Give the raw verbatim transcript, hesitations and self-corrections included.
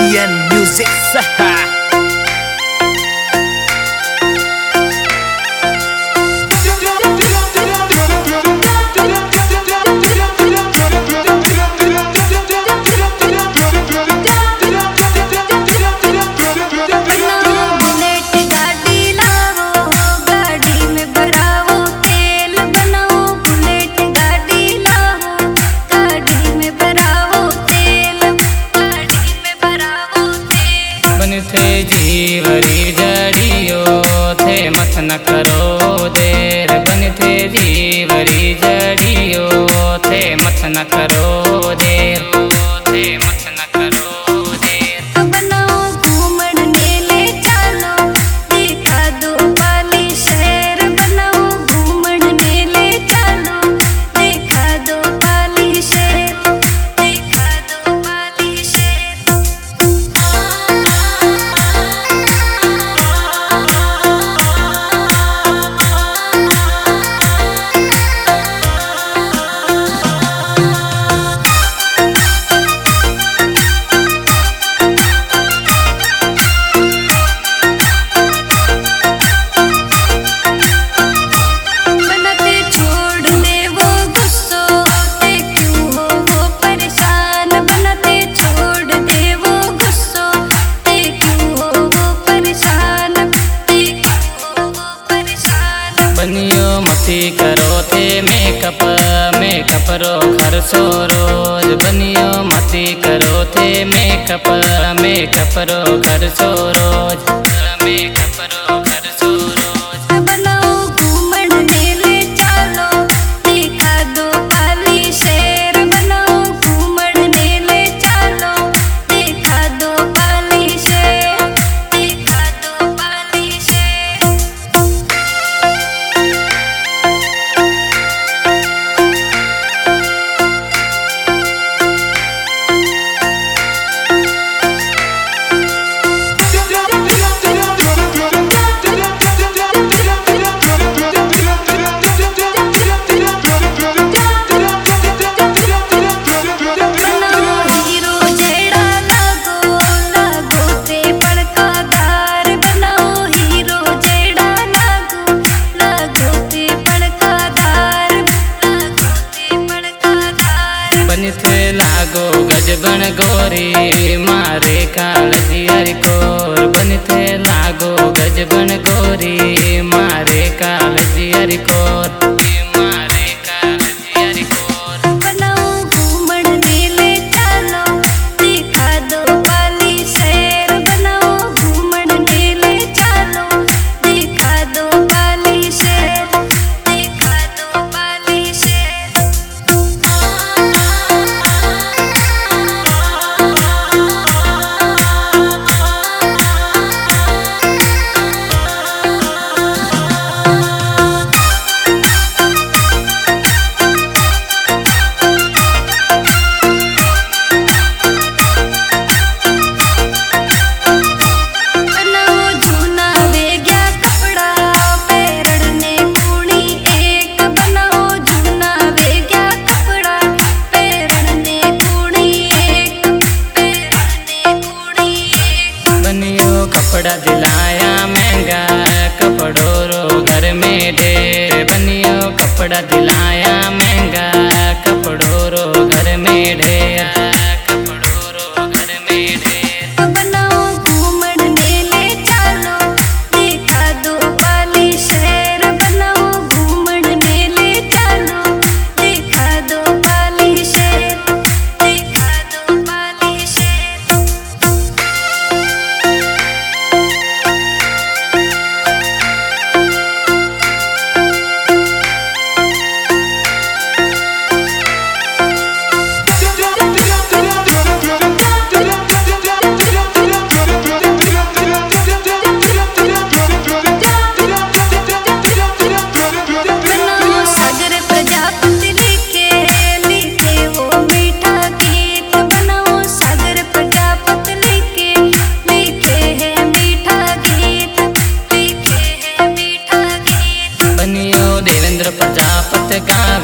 Indian music. जीवरी जड़ियो थे मत न करो देर। बन थे जीवरी जड़ियो थे मत न करो देर। थे मत न करो देर। बनाओ घूमन मेले चलो दिखा दो पाली शहर। बनाओ घूमन मेले चलो दिखा दो पाली शहर। दिखा दो पाली शहर। बनियो मती करो थे मेकअप मेकअप रो खर्चो रोज। बनियो मती करो थे मेकअप मेकअप रो खर्चो रोज। मेकअप रो खर्चो रोज। बनाओ घूमन मेले चलो दिखा दो पाली शहर। बनाओ घूमन मेले चलो दिखा दो पाली शहर। दिखा दो पाली शहर। लागो गजबन गोरी मारे कालजी हरि कोर। बनते लागो गजबन गोरी मारे कालजी हरि कोर। मारे कालजी हरि कोर। बनाओ घूमन मेले चलो दिखा दो पाली शहर। बनाओ घूमन मेले चलो दिखा दो पाली शहर। दिखा दो पाली शहर। कपड़ा दिलाया महंगा कपड़ों रो घर में ढेर। बनियो कपड़ा दिलाया महंगा कपड़ों रो घर में ढेर। कपड़ों रो घर में ढेर। बनाओ घूमन मेले चलो दिखा दो पाली शहर। बनाओ घूमन मेले चलो दिखा दो पाली शहर। दिखा दो पाली शहर। देवेंद्र प्रजापति का